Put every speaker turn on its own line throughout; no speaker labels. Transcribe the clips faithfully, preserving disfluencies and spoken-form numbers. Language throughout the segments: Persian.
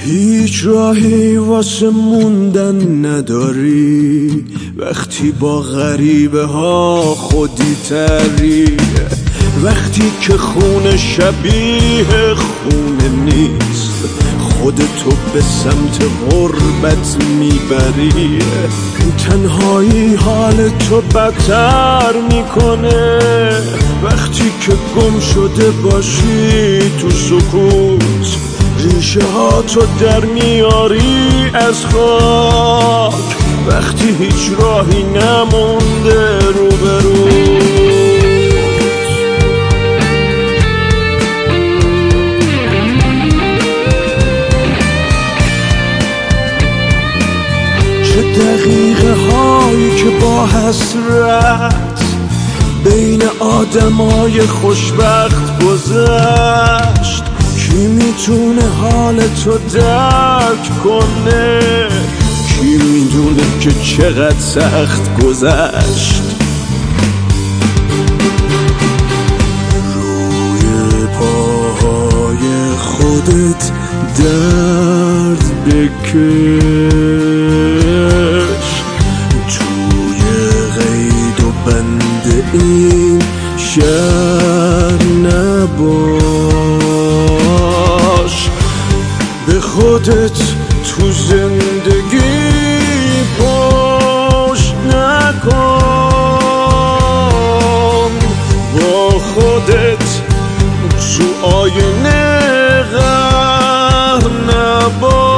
هیچ راهی واسه موندن نداری وقتی با غریبه ها خودی تری، وقتی که خون شبیه خونه نیست خودتو به سمت غربت میبری. تنهایی حال تو بدتر میکنه وقتی که گم شده باشی تو سکوت، ریشه ها تو در میاری از خاک وقتی هیچ راهی نمونده روبرو. چه دقیقه هایی که با حسرت بین آدمای خوشبخت گذشت، کی میتونه حال تو درک کنه، کی میدونه که چقدر سخت گذشت. روی پاهای خودت درد بکش، توی قید و بند این شهر نباش، به خودت تو زندگی پشت نکن، با خودت تو آینه غر نباش.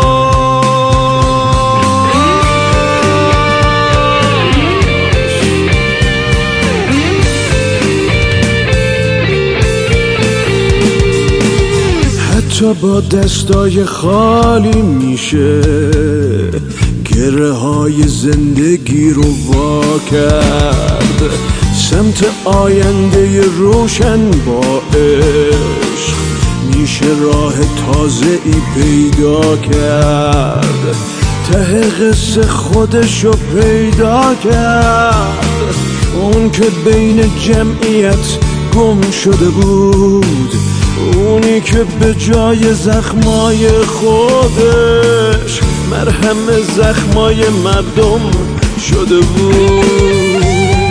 حتی با دستای خالی میشه گره های زندگی رو وا کرد، سمت آینده روشن با عشق میشه راه تازه ای پیدا کرد، ته قصه خودشو پیدا کرد، اون که بین جمعیت گم شده بود، اونی که به جای زخمای خودش مرهم زخمای مردم شده بود.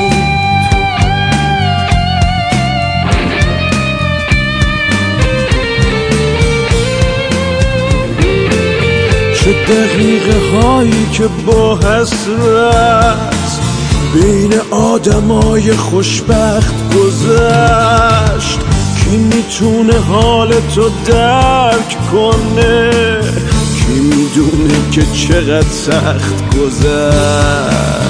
چه دقیقه هایی که با حسرت بین آدمای خوشبخت گذشت، کی میتونه حال تو درک کنه، کی میدونه که چقدر سخت گذشت.